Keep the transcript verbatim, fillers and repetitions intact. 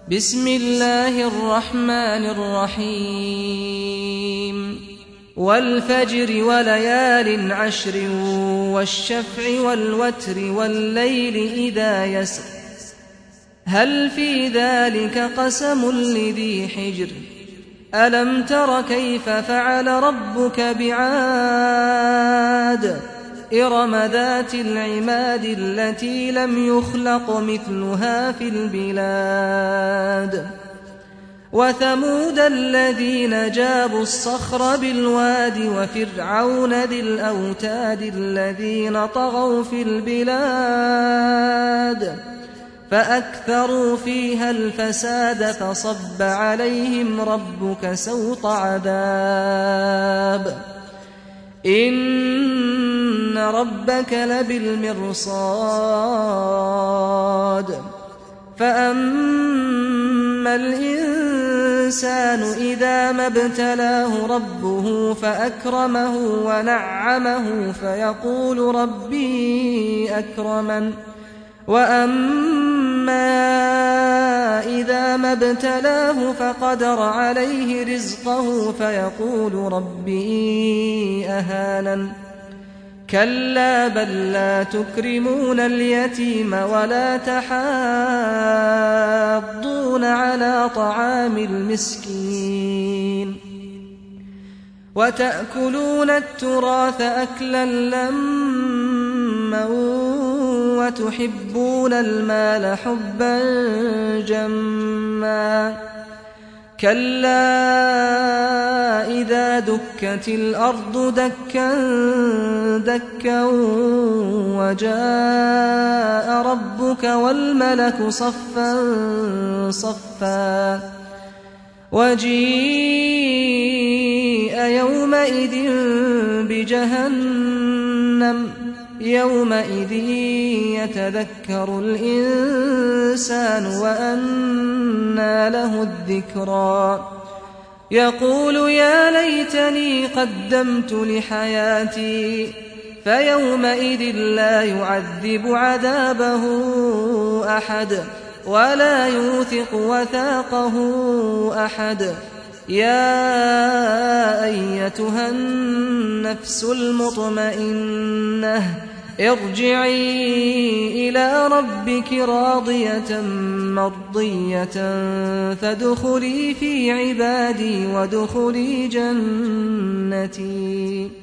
بسم الله الرحمن الرحيم والفجر وليال عشر والشفع والوتر والليل إذا يسر هل في ذلك قسم لذي حجر ألم تر كيف فعل ربك بعاد إرم ذات العماد التي لم يخلق مثلها في البلاد وثمود الذين جابوا الصخر بالواد وفرعون ذي الأوتاد الذين طغوا في البلاد فأكثروا فيها الفساد فصب عليهم ربك سوط عذاب إن ربك لبالمرصاد فأما الإنسان إذا ما ابتلاه ربه فأكرمه ونعمه فيقول ربي أكرمن وأما إذا ما ابتلاه فقدر عليه رزقه فيقول ربي أهانن كلا بل لا تكرمون اليتيم ولا تحاضون على طعام المسكين وتأكلون التراث أكلا لما وتحبون المال حبا جما كلا إذا دكت الأرض دكا دكا وجاء ربك والملك صفا صفا وجيء يومئذ بجهنم يومئذ يتذكر الإنسان وأنى له الذكرى يقول يا ليتني قدمت لحياتي فيومئذ لا يعذب عذابه أحد ولا يوثق وثاقه أحد يا أيتها النفس المطمئنة ارجعي إلى ربك راضية مرضية فادخلي في عبادي وادخلي جنتي.